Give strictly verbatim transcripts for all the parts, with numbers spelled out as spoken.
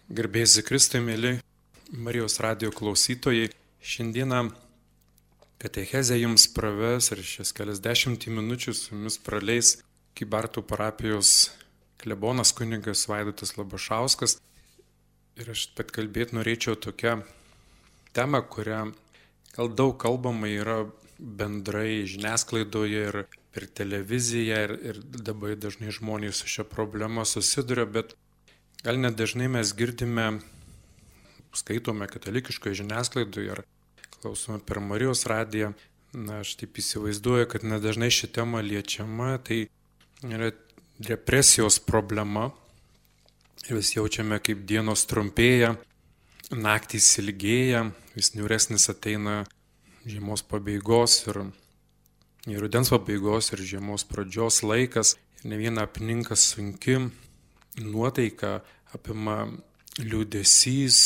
Garbėsi Kristui, mėly Marijos radijo klausytojai. Šiandieną katechezę jums praves ir šias kelias dešimtį minučių su jumis praleis Kybartų parapijos klebonas kunigas Vaidotas Labašauskas. Ir aš pat kalbėti norėčiau tokią temą, kurią gal daug kalbama yra bendrai žiniasklaidoje ir per televiziją ir, ir dabar dažnai žmonės su šia problema susiduria, bet gal net dažnai mes girdime, skaitome katalikiškoje žiniasklaidoje ar klausome per Marijos radiją. Na, aš taip įsivaizduoju, kad nedažnai ši tema liečiama, tai yra depresijos problema. Ir vis jaučiame, kaip dienos trumpėja, naktys ilgėja, vis niūresnis ateina žiemos pabaigos ir, ir rudens pabaigos ir žiemos pradžios laikas. Ir ne viena apninka sunki nuotaika, apima liūdesys,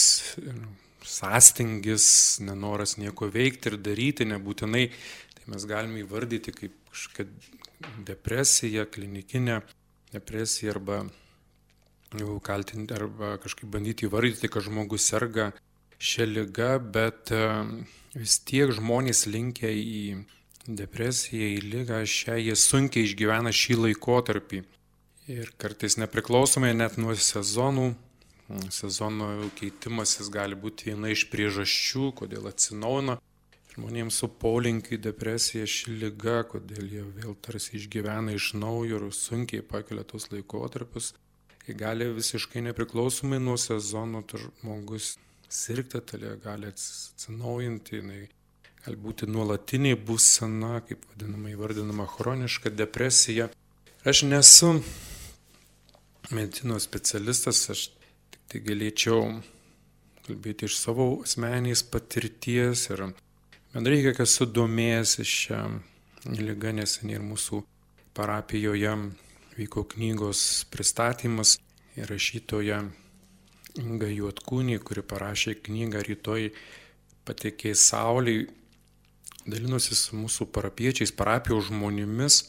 sąstingis, nenoras nieko veikti ir daryti, nebūtinai. Tai mes galime įvardyti kaip kažkokią depresiją, klinikinę depresiją arba, kaltinti, arba kažkaip bandyti įvardyti, kad žmogus serga šią ligą, bet vis tiek žmonės linkę į depresiją, į ligą, šią jie sunkiai išgyvena šį laikotarpį. Ir kartais nepriklausomai net nuo sezonų, sezono keitimasis gali būti viena iš priežasčių, kodėl atsinaujina žmonėms su polinkiu į depresiją ši liga, kodėl jie vėl tarsi išgyvena iš naujo ir sunkiai pakelia tos laikotarpius. Kai gali visiškai nepriklausomai nuo sezono tas žmogus sirgti, tai gali atsinaujinti, jinai gali būti nuolatinė būsena, kaip vadinama įvardinama chroniška depresija. Aš nesu medicinos specialistas, aš tik tai galėčiau kalbėti iš savo asmenės patirties ir bendrai kiek esu domėjęs šią ligą, neseniai ir mūsų parapijoje vyko knygos pristatymas ir rašytoja Inga Juodkūnė, kuri parašė knygą Rytoj patekės saulei, dalinosi su mūsų parapiečiais, parapijos žmonėmis.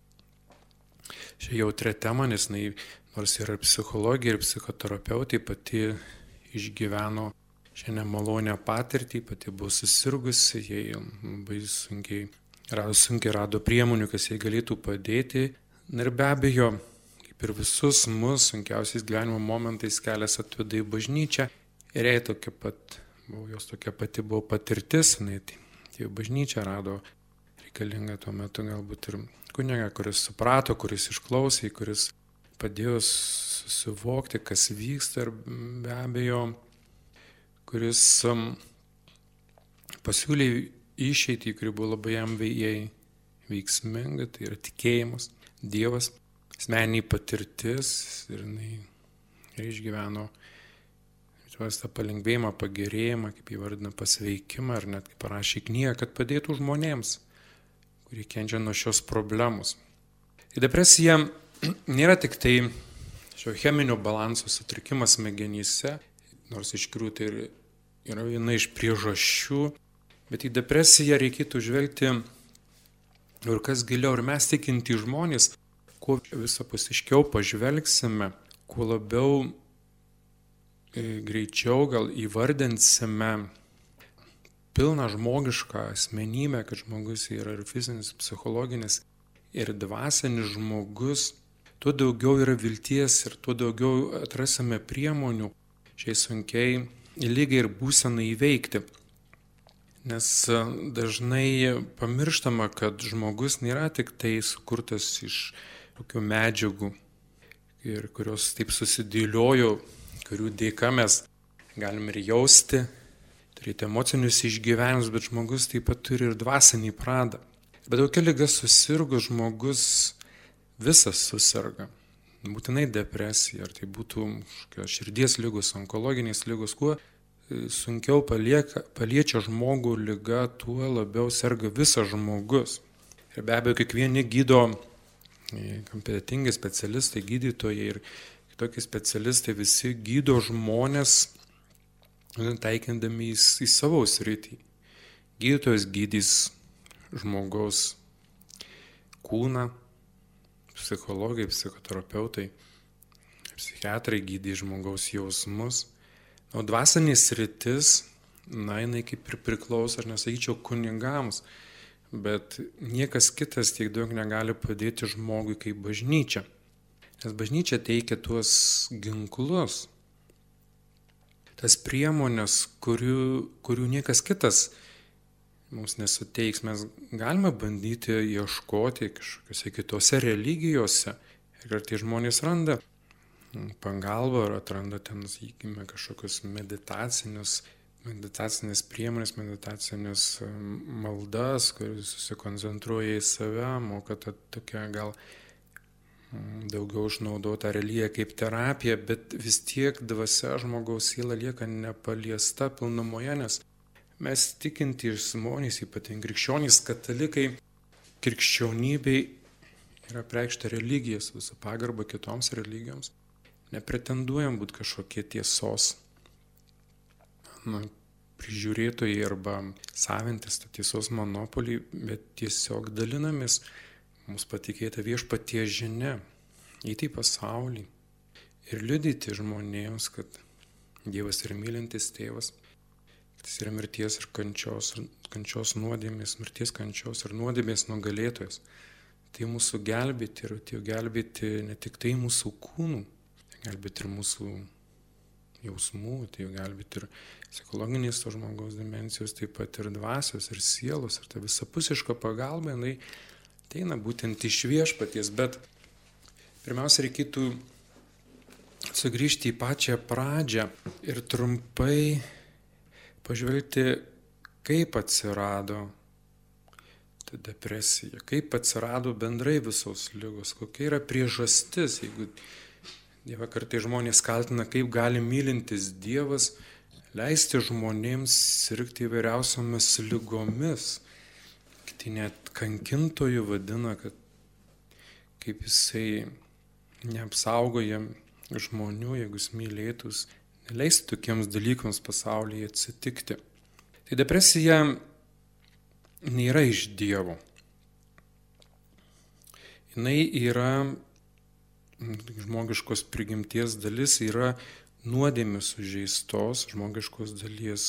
Šią jautrią temą, nes jinai nors yra psichologija ir psichoterapeutė, pati išgyveno šią nemalonę patirtį, pati buvo susirgusi, jai labai sunkiai rado, sunkiai rado priemonių, kas jai galėtų padėti. Ir be abejo, kaip ir visus mus, sunkiausiais gyvenimo momentais kelias atveda į bažnyčią. Ir jai tokia pat, buvo, jos tokia pati buvo patirtis, jinai į bažnyčią rado reikalingą tuo metu galbūt ir kunigą, kuris suprato, kuris išklausė, kuris padėjo susivokti, kas vyksta ir be abejo, kuris um, pasiūlė išeitį, kuri buvo labai jam veiksminga, tai yra tikėjimas, Dievas, asmeninė patirtis ir jinai ir išgyveno tą palengvėjimą, pagerėjimą, kaip įvardina pasveikimą ir net kaip parašė knygą, kad padėtų žmonėms, kurie kenčia nuo šios problemos. Ir depresija nėra tik tai šio cheminio balanso sutrikimas smegenyse, nors iš tikrųjų tai yra viena iš priežasčių, bet į depresiją reikėtų žvelgti ir kas giliau. Ir mes tikinti žmonės, kuo visapusiškiau pažvelgsime, kuo labiau e, greičiau gal įvardinsime pilną žmogišką asmenybę, kad žmogus yra ir fizinis, psichologinis, ir dvasinis žmogus, tuo daugiau yra vilties ir tuo daugiau atrasime priemonių šiai sunkiai lygiai ir būsenai įveikti. Nes dažnai pamirštama, kad žmogus nėra tik tai sukurtas iš tokių medžiagų, ir kurios taip susidėliojo, kurių dėka mes galime ir jausti, turėti emocinius išgyvenimus, bet žmogus taip pat turi ir dvasinį pradą. Bet tokia liga susirgus, žmogus visas susirga. Būtinai depresija, ar tai būtų širdies ligos, onkologinės ligos, kuo sunkiau palieka, paliečia žmogų liga, tuo labiau serga visas žmogus. Ir be abejo, kiekvieni gydo kompetentingi specialistai, gydytojai ir kitokie specialistai, visi gydo žmonės, taikindami į, į savo sritį. Gydytojas gydys žmogaus kūną, psichologai, psichoterapeutai, psichiatrai gydys žmogaus jausmus, O dvasinės sritis, na, jinai kaip ir priklauso, aš nesakyčiau, kunigams, bet niekas kitas tiek daug negali padėti žmogui kaip bažnyčia. Nes bažnyčia teikia tuos ginklus, tas priemonės, kurių, kurių niekas kitas mums nesuteiks. Mes galime bandyti ieškoti kažkokiose kitose religijose. Ir kartais žmonės randa pagalbą ar atranda ten, sakykime, kažkokius meditacinius, meditacinės priemonės, meditacinės maldas, kuris susikoncentruoja į save, moka tą tokią gal daugiau išnaudotą religiją kaip terapiją, bet vis tiek dvasia žmogaus siela lieka nepaliesta pilnumoje, nes mes tikintys žmonės, ypatingai krikščionys, katalikai, krikščionybei yra preikšta religijas, visų pagarba kitoms religijoms. Nepretenduojam būti kažkokie tiesos na, prižiūrėtojai arba savintis tą tiesos monopolį, bet tiesiog dalinamės mums patikėta viešpaties žinia, eiti į pasaulį ir liudyti žmonėms, kad Dievas yra mylintis tėvas, kad jis yra mirties ir kančios, kančios nuodėmės, mirties kančios ir nuodėmės nugalėtojas. Tai mūsų gelbėti ir tai gelbėti ne tik tai mūsų kūnų, tai gelbėti ir mūsų jausmų, tai gelbėti ir psichologinės to žmogaus dimensijos, taip pat ir dvasios, ir sielos, ir ta visapusiška pagalba, jinai ateina būtent iš viešpaties, bet pirmiausia reikėtų sugrįžti į pačią pradžią ir trumpai pažvelgti, kaip atsirado ta depresija, kaip atsirado bendrai visos ligos, kokia yra priežastis, jeigu Dievą kartais žmonės kaltina, kaip gali mylintis Dievas leisti žmonėms sirgti įvairiausiomis ligomis. Kiti net kankintojų vadina, kad kaip jisai neapsaugoja žmonių, jeigu jis mylėtus, neleistų tokiems dalykams pasaulyje atsitikti. Tai depresija nėra iš Dievo. Jinai yra žmogiškos prigimties dalis, yra nuodėmės sužeistos žmogiškos dalies,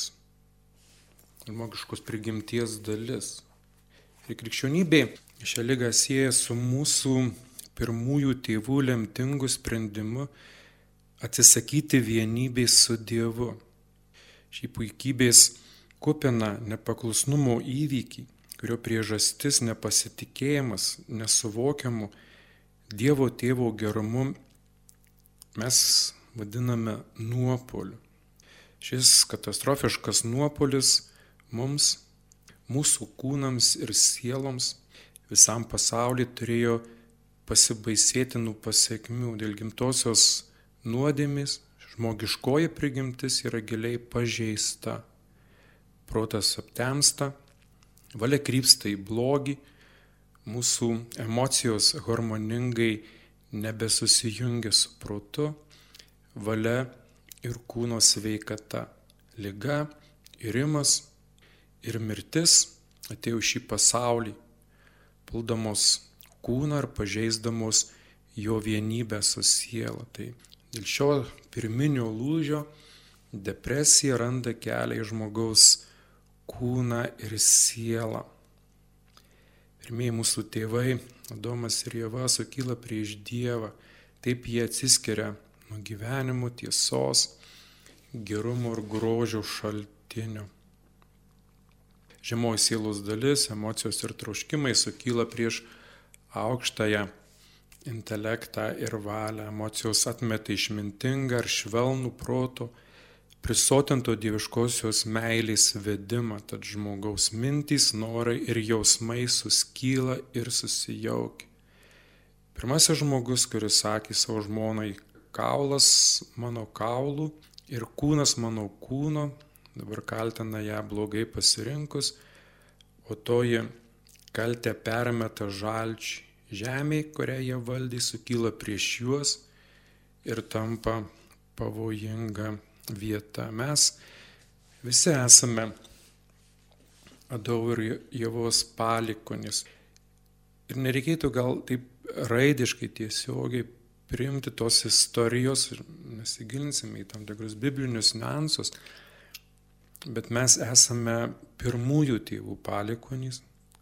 žmogiškos prigimties dalis. Ir krikščionybė šią ligą sieja su mūsų pirmųjų tėvų lemtingu sprendimu atsisakyti vienybės su Dievu. Šį puikybės kupina nepaklusnumo įvykį, kurio priežastis nepasitikėjimas, nesuvokiamu Dievo tėvo gerumu mes vadiname nuopuoliu. Šis katastrofiškas nuopuolis mums, mūsų kūnams ir sieloms, visam pasauliu turėjo pasibaisėtinų pasekmių. Dėl gimtosios nuodėmės žmogiškoji prigimtis yra giliai pažeista. Protas aptemsta, valia krypsta į blogį, mūsų emocijos harmoningai nebesusijungia su protu, valia ir kūno sveikata. Liga, irimas ir mirtis atėjo šį pasaulį, puldamos kūną ir pažeisdamos jo vienybę su siela. Tai dėl šio pirminio lūžio depresija randa kelią į žmogaus kūną ir sielą. Pirmieji mūsų tėvai, Adomas ir Ieva, sukyla prieš Dievą. Taip jie atsiskiria nuo gyvenimo, tiesos, gerumo ir grožio šaltinio. Žemoji sielos dalis, emocijos ir troškimai sukyla prieš aukštąją intelektą ir valią. Emocijos atmeta išmintingą ir švelnų proto, prisotinto dieviškosios meilės vedimą, tad žmogaus mintys, norai ir jausmai suskyla ir susijaukia. Pirmasis žmogus, kuris sakė savo žmonai, kaulas mano kaulų ir kūnas mano kūno, dabar kaltina ją blogai pasirinkus, o toji kaltė permeta žalčiai. Žemė, kurią jie valdė, sukyla prieš juos ir tampa pavojinga vieta. Mes visi esame Adomo ir Ievos palikuonys. Ir nereikėtų gal taip raidiškai tiesiogiai priimti tos istorijos ir nesigilinsime į tam tikrus biblinius niuansus, bet mes esame pirmųjų tėvų palikuonys,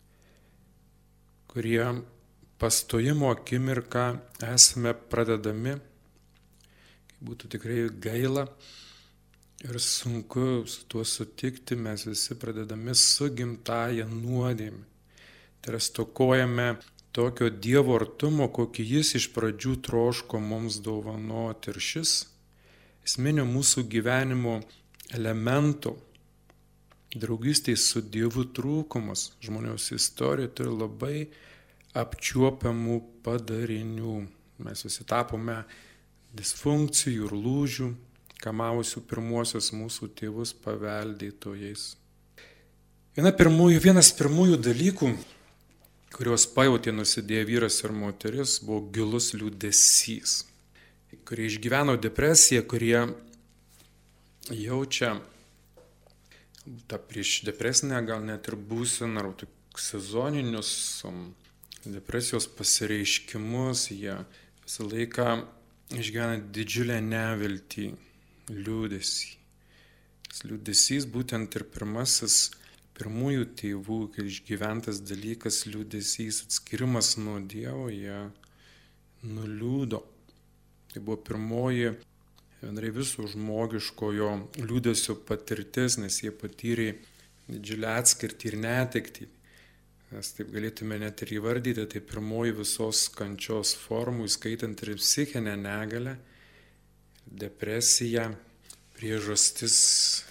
kurie pastojimo akimirką esame pradedami, kai būtų tikrai gaila ir sunku su tuo sutikti, mes visi pradedami su gimtąja nuodėme. Tai yra stokojame tokio Dievo artumo, kokį Jis iš pradžių troško mums dovanoti. Ir šis esminio mūsų gyvenimo elemento, draugystėj su Dievu trūkumas žmonijos istorijoje turi labai apčiuopiamų padarinių. Mes visi tapome disfunkcijų ir lūžių, kamavusių pirmuosius mūsų tėvus paveldėtojais. Viena pirmųjų, vienas pirmųjų dalykų, kuriuos pajautė nusidėję vyras ir moteris, buvo gilus liūdesys, kurie išgyveno depresiją, kurie jaučia tą prieš depresinę gal net ir būseną, ar sezoninius depresijos pasireiškimus, jie visą laiką išgyvena didžiulę neviltį, liūdesį. Tas liūdesys būtent ir pirmasis pirmųjų tėvų, kai išgyventas dalykas liūdesys, atskirimas nuo Dievo, jie nuliūdo. Tai buvo pirmoji bendrai viso žmogiškojo liūdesio patirtis, nes jie patyrė didžiulę atskirtį ir netektį. Mes taip galėtume net ir įvardyti, tai pirmoji visos kančios formų, įskaitant ir psichinę negalę, depresiją, priežastis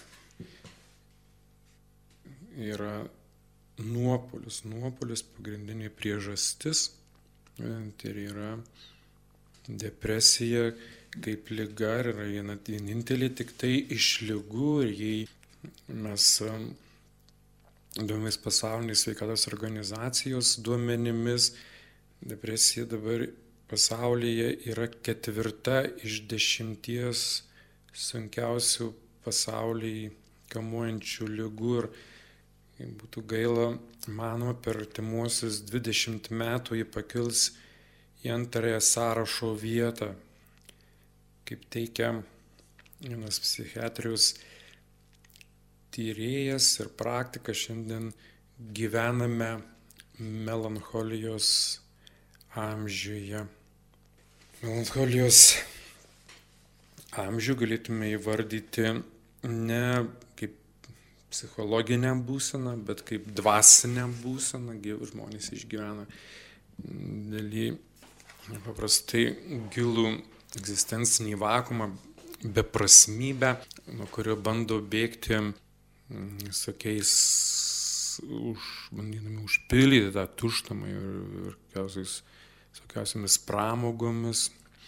yra nuopuolis. Nuopuolis pagrindinė priežastis ir yra depresija kaip liga, yra viena vienintelė tik tai iš ligų, ir jei mes duomenimis pasaulinės sveikatos organizacijos duomenimis, depresija dabar pasaulyje yra ketvirta iš dešimties sunkiausių pasaulyje kamuojančių ligų, ir būtų gaila, manoma, per artimuosius dvidešimt metų ji pakils į antrąją sąrašo vietą. Kaip teikia vienas psichiatrijos tyrėjas ir praktikas, šiandien gyvename melancholijos amžiuje. Melancholijos amžių galėtume įvardyti ne kaip psichologinę būseną, bet kaip dvasinę būseną. Žmonės išgyvena dėlį paprastai gilų egzistencinį vakumą, beprasmybę, nuo kurio bando bėgti visokiais, už, bandydami užpildyti tą tuštumą ir visokiausiamis pramogomis,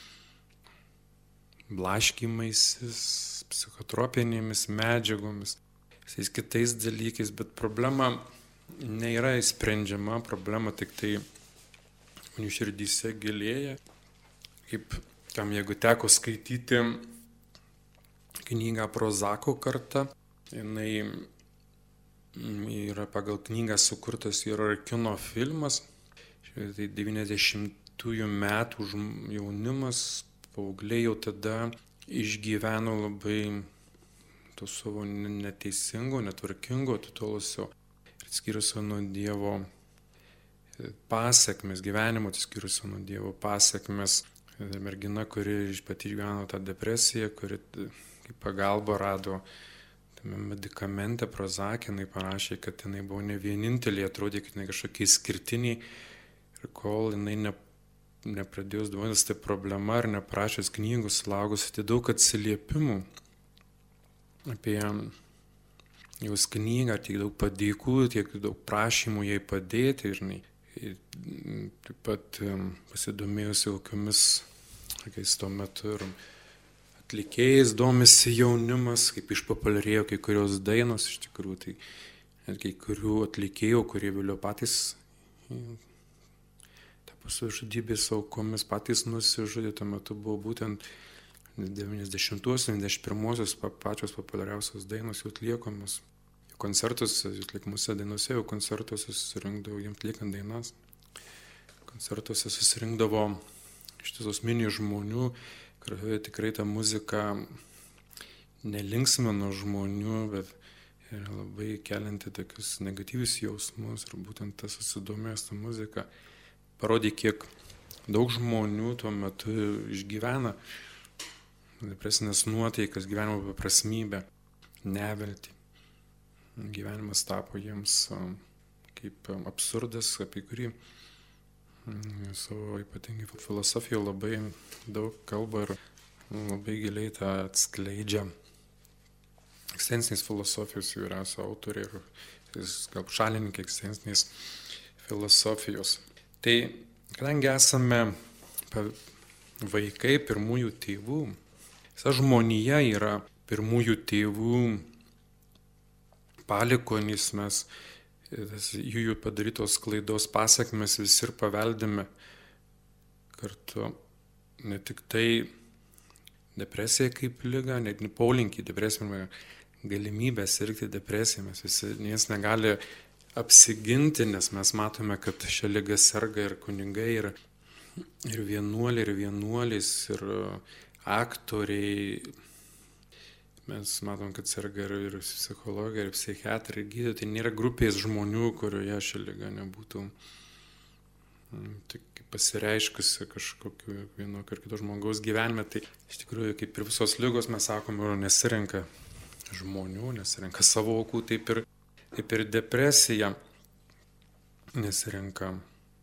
blaškymaisis, psichotropinėmis medžiagomis, visais kitais dalykais, bet problema nėra įsprendžiama, problema tik tai žmonių širdyse gilėja. Kaip kam jeigu teko skaityti knygą Prozako karta, jinai yra pagal knygą sukurtas ir kino filmas, tai devyniasdešimtųjų metų jaunimas, paaugliai jau tada išgyveno labai to savo neteisingo, netvarkingo, atitolusio ir atskyrusio nuo Dievo pasiekmes, gyvenimo atskyrusio nuo Dievo pasiekmes. Mergina, kuri pati išgyveno tą depresiją, kuri kaip pagalba rado tame medikamente Prozake, jinai parašė, kad jinai buvo ne vienintelė, atrodė, kad jinai kažkokie išskirtiniai, ir kol jinai ne, nepradėjus duotis tai problema ir neprašęs knygų, sulaukusi tai daug atsiliepimų apie jos knygą, tiek daug padėkų, tiek daug prašymų jai padėti, ir jinai taip pat pasidomėjusi kokiamis, kokiais tuo metu ir atlikėjais domisi jaunimas, kaip išpopuliarėjo kai kurios dainos, iš tikrųjų, tai net kai kurių atlikėjų, kurie vėliau patys tapo savižudybės aukomis, patys nusižudė, tuo metu buvo būtent devyniasdešimtuosius, devyniasdešimt pirmuosius pačios populiariausios dainos jau atliekamos. Koncertuose, atliekamuose dainuose, jau koncertuose susirinkdavo, jiems atliekant dainas, koncertuose susirinkdavo iš tiesos mini žmonių, kurioje tikrai ta muzika nelinksmino žmonių, bet yra labai kelianti tokius negatyvius jausmus ir būtent tas susidomėjęs tą muziką parodė, kiek daug žmonių tuo metu išgyvena depresinės nuotaikas, gyvenimo beprasmybę, neviltį. Gyvenimas tapo jiems kaip absurdas, apie kurį savo ypatingai filosofijoje labai daug kalba ir labai giliai tą atskleidžia egzistencinės filosofijos įvairiausių autoriai ir gal šalininkai egzistencinės filosofijos. Tai kadangi esame vaikai pirmųjų tėvų, visa žmonija yra pirmųjų tėvų palikuonys, mes jų, jų padarytos klaidos pasekmes visi ir paveldime kartu ne tik tai depresija kaip liga, net polinkį depresiją, galimybę sirgti depresiją, mes visi, niekas negali apsiginti, nes mes matome, kad šią ligą serga ir kunigai, ir, ir vienuoliai, ir vienuolis, ir aktoriai. Mes matom, kad serga ir, ir psichologai, ir psichiatrai, ir gydytojai. Tai nėra grupės žmonių, kurioje ši liga nebūtų tik pasireiškusi kažkokiu vienokio ar kito žmogaus gyvenime. Tai iš tikrųjų, kaip ir visos ligos, mes sakome, nesirenka žmonių, nesirenka savo aukų, taip ir, taip ir depresija nesirenka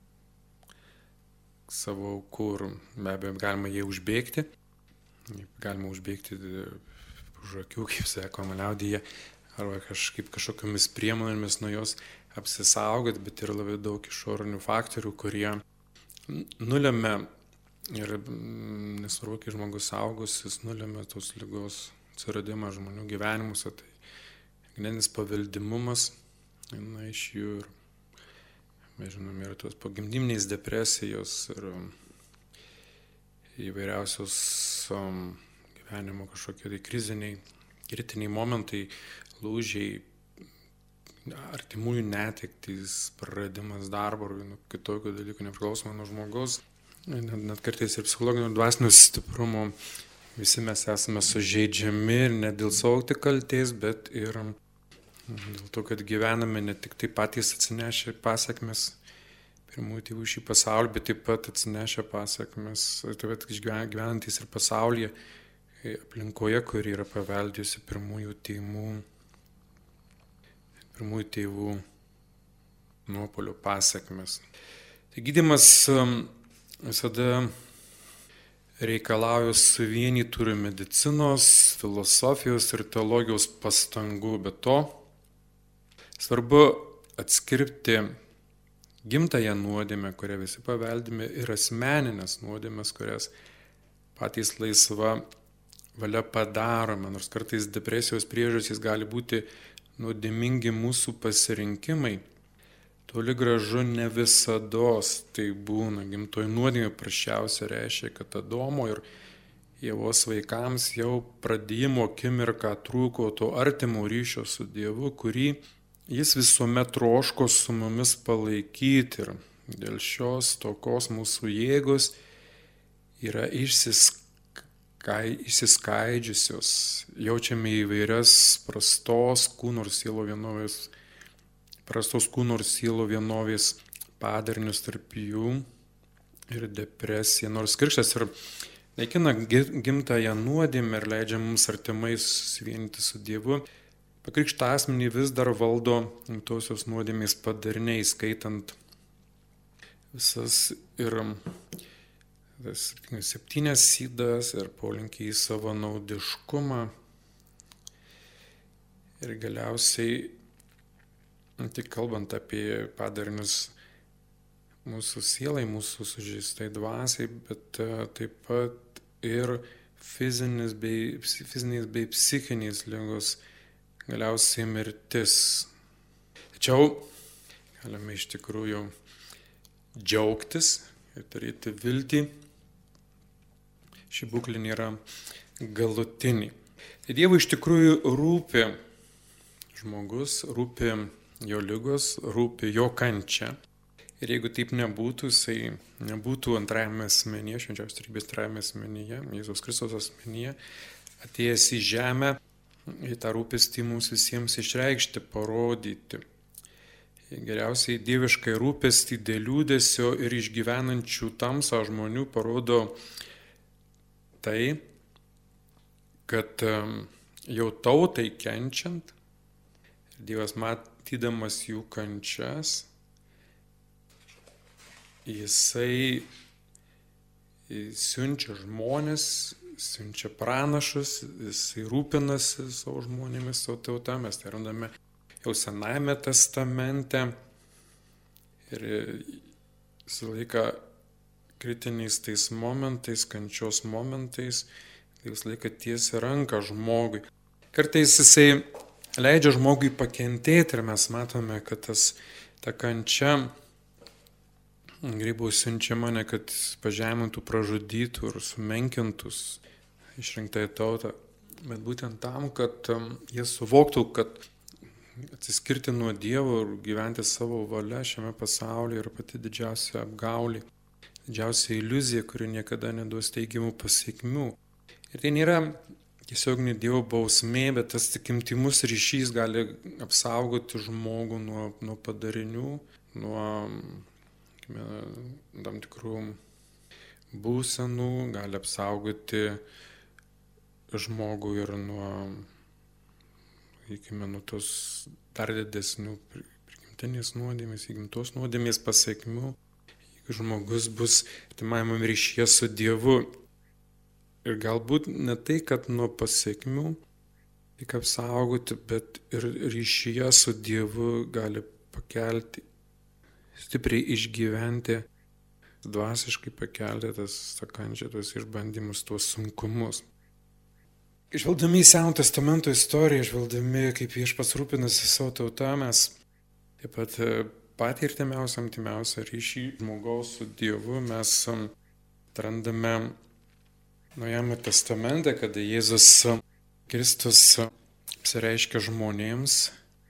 savo aukų ir be abejo galima jai užbėgti, galima užbėgti už akių, kaip sakoma liaudyje, arba kažkaip kažkokiamis priemonėmis nuo jos apsisaugoti, bet yra labai daug išorinių faktorių, kurie nulemia ir nesvarbu, kai žmogus saugus, jis nulemia tos ligos atsiradimą žmonių gyvenimuose, tai genetinis paveldimumas, viena iš jų ir, mes žinome, yra tos pogimdyminės depresijos ir įvairiausios um, gyvenimo kažkokie tai kriziniai, kritiniai momentai, lūžiai, artimųjų netektys, praradimas darbo ar kitokių dalykų nepriklausomai nuo žmogaus, net, net kartais ir psichologinio dvasinio stiprumo, visi mes esame sužeidžiami ir ne dėl savo tik kaltės, bet ir dėl to, kad gyvename ne tik tai patys atsinešę pasekmes pirmųjų tėvų šį pasaulį, bet taip pat atsinešę pasekmes, taip pat gyvenantys ir pasaulyje, aplinkoje, kuri yra paveldėjusi pirmųjų tėvų, pirmųjų tėvų nuopuolio pasekmes. Tai gydymas visada reikalauja suvienytų medicinos, filosofijos ir teologijos pastangų, bet to svarbu atskirti gimtąją nuodėmę, kurią visi paveldime, ir asmeninės nuodėmės, kurias patys laisva valia padarome, nors kartais depresijos priežastys gali būti nuodėmingi mūsų pasirinkimai, toli gražu ne visados tai būna. Gimtoji nuodėmė prasčiausia reiškia, kad Adomo ir Ievos vaikams jau pradėjimo akimirką trūko to artimo ryšio su Dievu, kurį jis visuomet troško su mumis palaikyti, ir dėl šios tokos mūsų jėgos yra išsiskaičiusi. Išsiskaidžiusios, jaučiame įvairias prastos kūno ir sielo vienovės, prastos kūno ir sielo vienovės padarinius, tarp jų ir depresija. Nors krikštas ir naikina gimtąją nuodėmę ir leidžia mums artimai susivienyti su Dievu, pakrikštą asmenį vis dar valdo gimtosios nuodėmės padariniai, skaitant visas ir tas septynias sydas ir polinkį į savo naudiškumą. Ir galiausiai, tik kalbant apie padarinius mūsų sielai, mūsų sužeistai dvasiai, bet taip pat ir fizinis bei, fizinės bei psichinės ligos, galiausiai mirtis. Tačiau galime iš tikrųjų džiaugtis ir turėti viltį. Ši būklė nėra galutinė. Tai Dievui iš tikrųjų rūpi žmogus, rūpi jo ligos, rūpi jo kančia. Ir jeigu taip nebūtų, jisai nebūtų antrajame asmenyje, švenčiausios trejybės antrajame asmenyje, Jėzaus Kristaus asmenyje, atėjęs į žemę, į tą rūpestį mums visiems išreikšti, parodyti. Geriausiai dieviškai rūpestį dėl liūdesio ir išgyvenančių tamsą žmonių parodo tai, kad jau tautai kenčiant, Dievas matydamas jų kančias, Jisai siunčia žmonės, siunčia pranašus, Jisai rūpinasi savo žmonėmis, savo tautą. Mes tai randame jau Senajame testamente ir visą laiką kritiniais tais momentais, kančios momentais, tai visą laiką tiesia ranką žmogui. Kartais Jisai leidžia žmogui pakentėti ir mes matome, kad tas, ta kančia grybų siunčiama ne kad pažemintų, pražudytų ir sumenkintus išrinktąją tautą, bet būtent tam, kad jie suvoktų, kad atsiskirti nuo Dievo ir gyventi savo valia šiame pasaulyje yra pati didžiausia apgaulė, didžiausia iliuzija, kuri niekada neduos teigiamų pasiekmių. Ir tai nėra tiesiog ne Dievo bausmė, bet tas tik intymus ryšys gali apsaugoti žmogų nuo, nuo padarinių, nuo tam tikrų būsenų, gali apsaugoti žmogų ir nuo, sakykime, nuo tos dar didesnių prigimtinės nuodėmės, įgimtos nuodėmės pasiekmių, jeigu žmogus bus artimajame ryšyje su Dievu. Ir galbūt ne tai, kad nuo pasiekmių tik apsaugoti, bet ir ryšyje su Dievu gali pakelti, stipriai išgyventi, dvasiškai pakelti tas kančią, tuos išbandymus, tuos sunkumus. Žvelgdami į Seno testamento istoriją, žvelgdami, kaip Viešpats rūpinasi savo tautą, mes taip pat patį artimiausią, artimiausią ryšį žmogaus su Dievu mes atrandame Naujame testamente, kada Jėzus Kristus apsireiškia žmonėms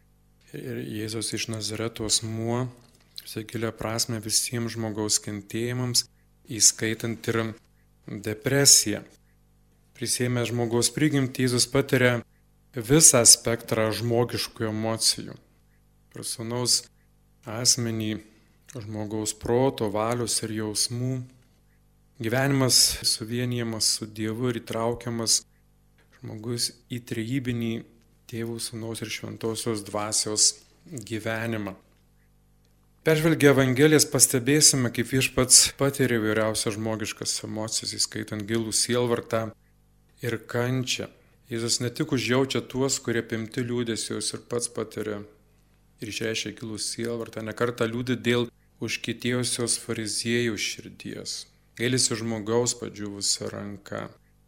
ir Jėzus iš Nazareto asmuo, visą gilią prasme visiems žmogaus kentėjimams, įskaitant ir depresiją. Prisėmė žmogaus prigimtį, Jėzus patiria visą spektrą žmogiškų emocijų. Per sūnaus asmenį, žmogaus proto, valios ir jausmų. Gyvenimas suvienijamas su Dievu ir įtraukiamas žmogus į trejybinį Tėvų, Sūnaus ir Šventosios dvasios gyvenimą. Peržvelgę Evangelijas pastebėsime, kaip Viešpats patiria įvairiausias žmogiškas emocijas, įskaitant gilų sielvartą ir kančią. Jėzus ne tik užjaučia tuos, kurie apimti liūdesios ir pats patiria ir išreiškia gilų sielvartą, ne kartą liūdi dėl užkietėjusios fariziejų širdies. Gailisi žmogaus padžiūvusią ranką.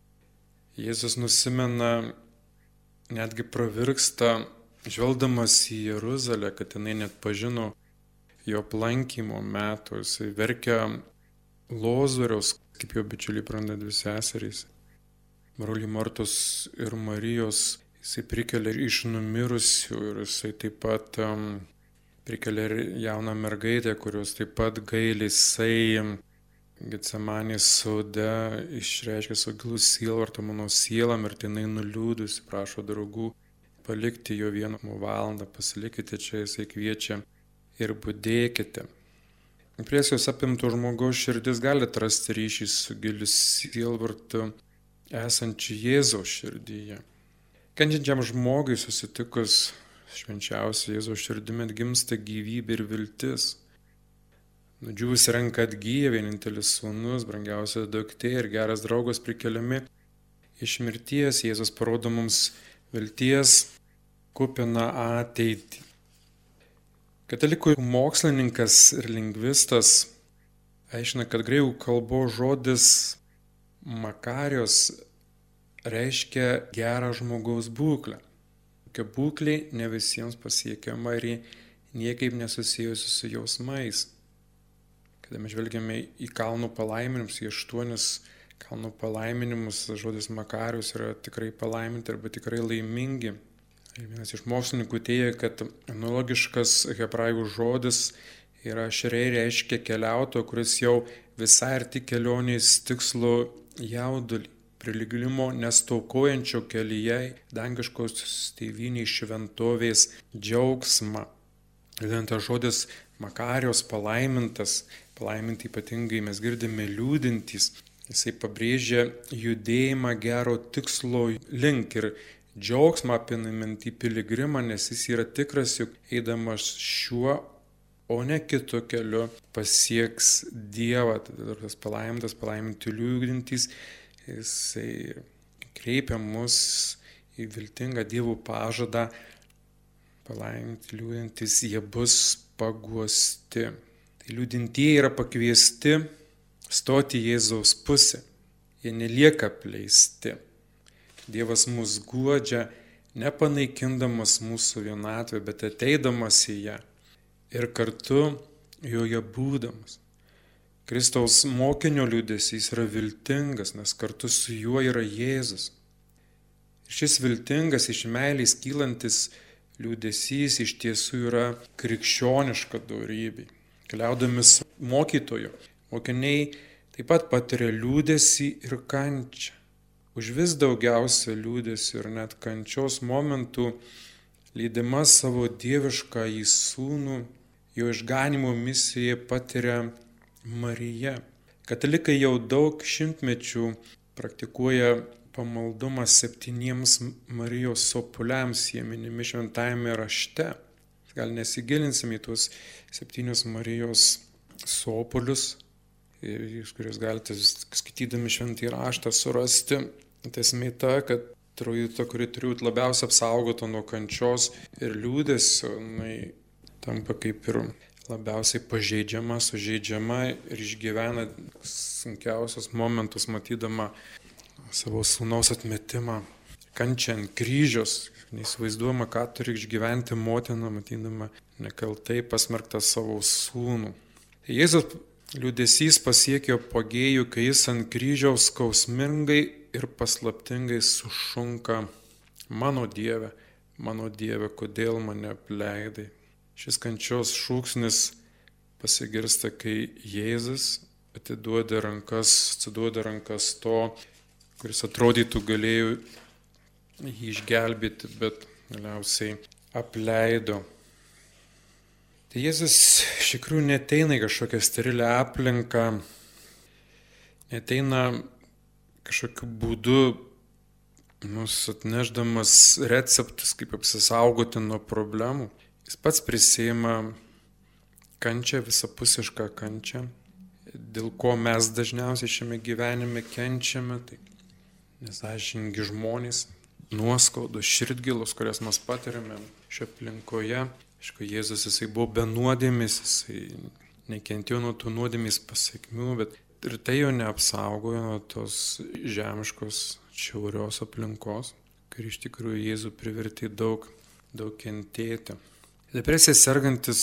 Jėzus nusimena, netgi pravirksta, žvelgdamas į Jeruzalę, kad jinai net pažino jo aplankymo metų. Jisai verkia Lozoriaus, kaip jo bičiuliai praranda dvi seserys, broliai Martos ir Marijos. Jisai prikelia iš numirusių ir jisai taip pat um, prikelia jauną mergaitę, kurios taip pat gaili. Jisai Getsemanės sode išreiškia savo gilų sielvartą mano sielą, mirtinai nuliūdusi, prašo draugų palikti jo vieną valandą, pasilikite čia, jisai kviečia ir budėkite. Impresijos apimto žmogaus širdis gali atrasti ryšį su giliu sielvartu esančiu Jėzaus širdyje. Kenčiančiam žmogui susitikus švenčiausią Jėzaus širdimi atgimsta gyvybė ir viltis. Nudžiūvusi ranka atgyja, vienintelis sūnus, brangiausia duktė ir geras draugas prikeliami iš mirties. Jėzus parodo mums vilties kupiną ateitį. Katalikų mokslininkas ir lingvistas aiškina, kad graikų kalbos žodis makarijos reiškia gerą žmogaus būklę. Tokia būklė ne visiems pasiekiama ir niekaip nesusijusi su jausmais. Kada mes žvelgiame į kalnų palaiminimus, į aštuonis kalnų palaiminimus, žodis makarijus yra tikrai palaiminti arba tikrai laimingi. Ir vienas iš mokslininkų teigia, kad analogiškas hebrajų žodis yra šeriai reiškia keliautojo, kuris jau visai arti kelionės tikslo jaudulį, priliglimo nestaukojančio kelyje dangiškos tėvynės šventovės džiaugsmą. Ir tas žodis Makarijos palaimintas, palaiminti ypatingai mes girdime liūdintys, jisai pabrėžia judėjimą gero tikslo link ir džiaugsmą apimantį piligrimą, nes jis yra tikras, jog eidamas šiuo, o ne kitu keliu pasieks Dievą. Tas palaimintas, palaiminti liūdintys, jisai kreipia mus į viltingą Dievo pažadą, palaiminti liūdintys, jie bus paguosti. Tai liūdintieji yra pakviesti stoti Jėzaus pusę, jie nelieka apleisti. Dievas mus guodžia, nepanaikindamas mūsų vienatvę, bet ateidamas į ją ir kartu joje būdamas. Kristaus mokinio liūdesys yra viltingas, nes kartu su juo yra Jėzus. Ir šis viltingas, iš meilės kylantis liūdesys iš tiesų yra krikščioniška dorybė. Keliaudamis mokytojo, mokiniai taip pat patiria liūdesį ir kančią. Už vis daugiausia liūdesį ir net kančios momentų lydima savo dievišką į sūnų, jo išganimo misiją patiria Marija. Katalikai jau daug šimtmečių praktikuoja pamaldumą septyniems Marijos sopuliams, jie minimi šventajame rašte. Gal nesigilinsim į tuos septynius Marijos sopulius, kuriuos galite skaitydami šventąjį raštą surasti. Tai esmė ta, kad trojita, kuri turbūt labiausiai apsaugota nuo kančios ir liūdesio, jinai tampa kaip ir labiausiai pažeidžiama, sužeidžiama ir išgyvena sunkiausius momentus, matydama savo sūnaus atmetimą, kančią ant kryžiaus. Neįsivaizduojama, ką turi išgyventi motina, matydama nekaltai pasmerktą savo sūnų. Jėzus liūdesys pasiekė apogėjų, kai jis ant kryžiaus skausmingai ir paslaptingai sušunka: mano Dieve, mano Dieve, kodėl mane apleidai? Šis kančios šūksnis pasigirsta, kai Jėzus atiduoda rankas, atiduoda rankas to, kuris atrodytų galėjo jį išgelbėti, bet galiausiai apleido. Tai Jėzus iš tikrųjų neteina į kažkokią sterilę aplinką, neteina kažkokiu būdu mus atnešdamas receptus, kaip apsisaugoti nuo problemų. Jis pats prisiima kančią, visapusišką kančią, dėl ko mes dažniausiai šiame gyvenime kenčiame, tai nesąžiningi žmonės, nuoskaudos, širdgėlos, kurias mes patiriame šioje aplinkoje. Aišku, Jėzus jisai buvo be nuodėmės, jisai nekentėjo nuo tų nuodėmės pasiekmių, bet ir tai jo neapsaugojo nuo tos žemiškos, šiaurios aplinkos, kuri iš tikrųjų Jėzų privertė daug, daug kentėti. Depresija sergantis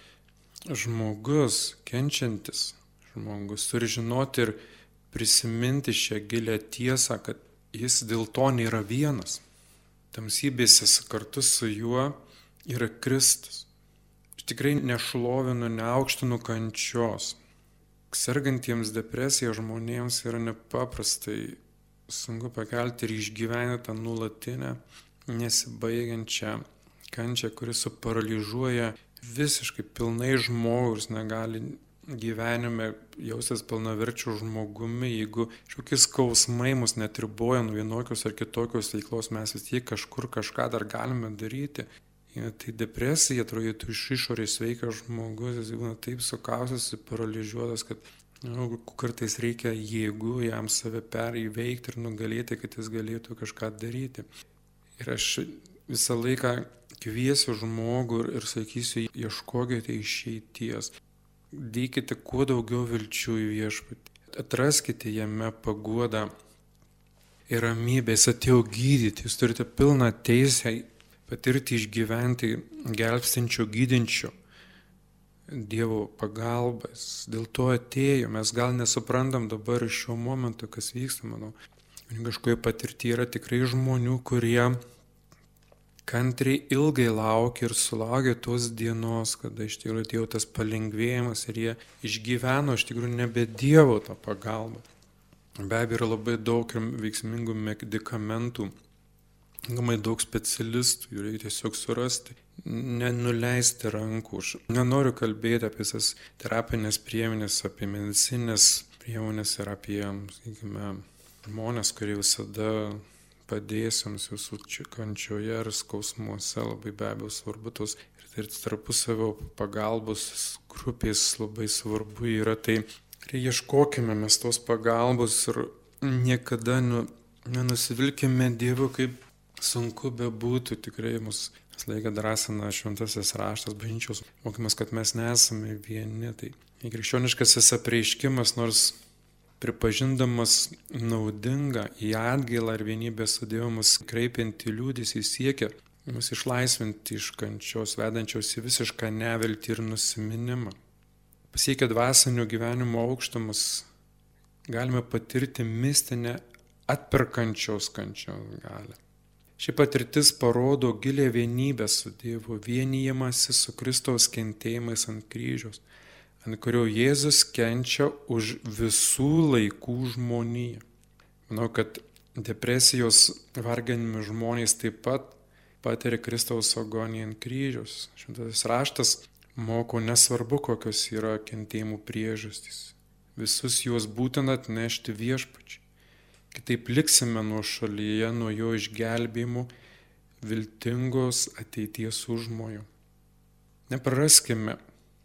žmogus, kenčiantis žmogus, turi žinoti ir prisiminti šią gilią tiesą, kad jis dėl to nėra vienas. Tamsybėse kartu su juo yra Kristus. Aš tikrai nešlovinu, neaukštinu kančios. Sergantiems depresija žmonėms yra nepaprastai sunku pakelti ir išgyventi tą nulatinę, nesibaigiančią kančią, kuri suparalyžuoja visiškai pilnai žmogų, kuris negali gyvenime jaustis pilnaverčiu žmogumi, jeigu kažkokie skausmai mus netriboja nuo vienokios ar kitokios veiklos, mes vis tiek kažkur kažką dar galime daryti. Ja, tai depresija, atrodytų iš išorės sveikas žmogus, jis būna taip sukausias, paralyžiuotas, kad nu, kartais reikia jėgų jam save perįveikti ir nugalėti, kad jis galėtų kažką daryti. Ir aš visą laiką kviesiu žmogų ir, ir sakysiu, ieškokite išeities. Dėkite kuo daugiau vilčių į viešpatį. Atraskite jame paguodą ir ramybę. Jis atėjo gydyti. Jūs turite pilną teisę patirti, išgyventi gelbstinčio, gydinčio Dievo pagalbas. Dėl to atėjo. Mes gal nesuprantam dabar šiuo momentu, kas vyksta, manau. Kažkoje patirtyje yra tikrai žmonių, kurie kantriai ilgai laukė ir sulaukė tos dienos, kada iš tikrųjų atėjo tas palengvėjimas ir jie išgyveno iš tikrųjų nebe Dievo tą pagalbą. Be abejo, yra labai daug ir veiksmingų medikamentų, labai daug specialistų, jų reikia tiesiog surasti, nenuleisti rankų. Aš nenoriu kalbėti apie visas terapinės priemonės, apie medicinės priemonės ir apie, sakykime, žmonės, kurie visada padės jums jūsų kančioje ir skausmuose, labai be abejo svarbu tos ir tarpusavio pagalbos grupės labai svarbu yra. Tai ieškokime mes tos pagalbos ir niekada nu, nenusivilkime Dievu, kaip sunku bebūtų. Tikrai mus visą laiką drąsina šventasis raštas, bažnyčios mokymas, kad mes nesame vieni. Tai krikščioniškasis apreiškimas, nors pripažindamas naudingą į atgailą ir vienybę su Dievu mus kreipiantį liūdesį, siekia mus išlaisvinti iš kančios, vedančios į visišką neviltį ir nusiminimą. Pasiekę dvasinio gyvenimo aukštumus galime patirti mistinę atperkančios kančios galią. Ši patirtis parodo gilę vienybę su Dievu, vienijimąsi su Kristaus kentėjimais ant kryžiaus, ant kurio Jėzus kenčia už visų laikų žmoniją. Manau, kad depresijos varginami žmonės taip pat patiria Kristaus agoniją ant kryžiaus. Šventasis raštas moko, nesvarbu, kokios yra kentėjimų priežastys. Visus juos būtina atnešti Viešpačiui. Kitaip liksime nuošalyje nuo jo išgelbėjimų viltingos ateities užmojo. Nepraraskime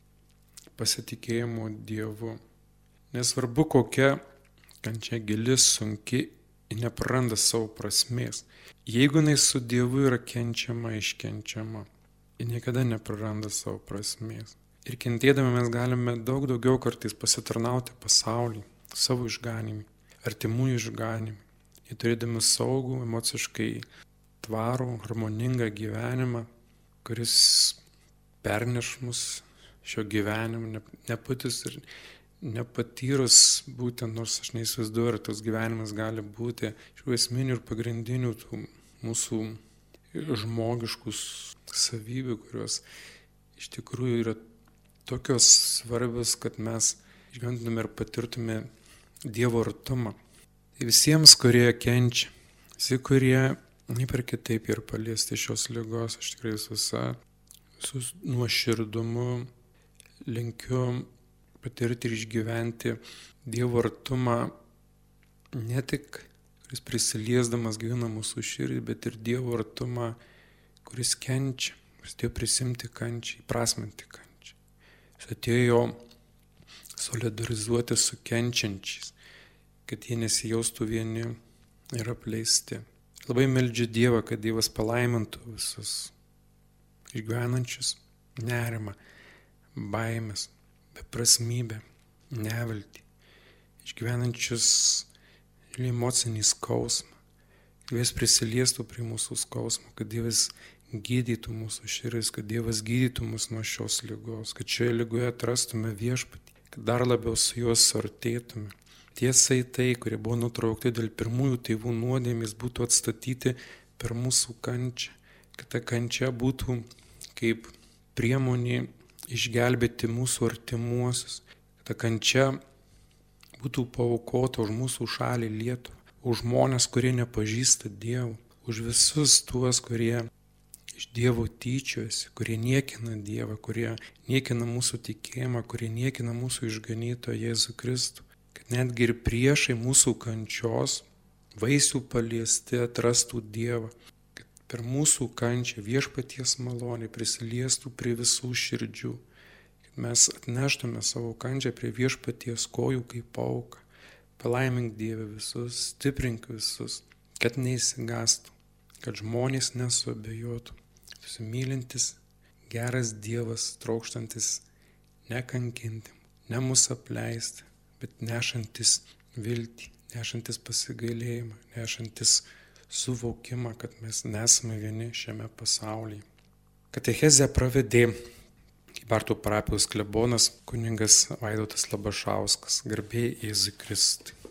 pasitikėjimo Dievu. Nesvarbu, kokia kančia gili, sunki, nepraranda savo prasmės. Jeigu jinai su Dievu yra kenčiama, iškenčiama, ji niekada nepraranda savo prasmės. Ir kentėdami mes galime daug daugiau kartais pasitarnauti pasaulį, savo išganimui, artimųjų išganimui. Jie turėdami saugų, emociškai tvarų, harmoningą gyvenimą, kuris perneš mus šio gyvenimo, nepatis ir nepatyrus būtent, nors aš neįsivaizduoju, ar tas gyvenimas gali būti šių esminių ir pagrindinių tų mūsų žmogiškų savybių, kurios iš tikrųjų yra tokios svarbios, kad mes išgyventume ir patirtume Dievo artumą. Tai visiems, kurie kenčia, visi, kurie taip ir kitaip ir paliesti šios ligos, aš tikrai visose, visus nuoširdumu linkiu patirti ir išgyventi Dievo artumą, ne tik, kuris prisiliesdamas gyvena mūsų širdį, bet ir Dievo artumą, kuris kenčia, kuris atėjo prisimti kančią, įprasminti kančią. Jis atėjo solidarizuoti su kenčiančiais, kad jie nesijaustų vieni ir apleisti. Labai meldžiu Dievą, kad Dievas palaimintų visus išgyvenančius nerimą, baimės, beprasmybę, neviltį, išgyvenančius emocinį skausmą, kad Dievas prisiliestų prie mūsų skausmo, kad Dievas gydytų mūsų širdis, kad Dievas gydytų mus nuo šios ligos, kad šioje ligoje atrastume Viešpatį, kad dar labiau su juos suartėtume. Tiesai tai, kurie buvo nutraukti dėl pirmųjų tėvų nuodėmės, būtų atstatyti per mūsų kančią, kad ta kančia būtų kaip priemonė išgelbėti mūsų artimuosius, kad ta kančia būtų paaukota už mūsų šalį Lietuvą, už žmonės, kurie nepažįsta Dievo, už visus tuos, kurie iš Dievo tyčiojasi, kurie niekina Dievą, kurie niekina mūsų tikėjimą, kurie niekina mūsų išganytoją Jėzų Kristų, kad netgi ir priešai mūsų kančios vaisių paliesti atrastų Dievą, kad per mūsų kančią Viešpaties malonė prisiliestų prie visų širdžių, kad mes atneštume savo kančią prie Viešpaties kojų kaip auką. Palaimink Dieve visus, stiprink visus, kad neįsigastų, kad žmonės nesuabejotų. Susimylintis, geras Dievas, trokštantis nekankinti, ne mus apleisti, bet nešantis viltį, nešantis pasigailėjimą, nešantis suvokimą, kad mes nesame vieni šiame pasaulyje. Katechezę pravedė Kybartų parapijos klebonas kunigas Vaidotas Labašauskas, garbė Jėzui Kristui.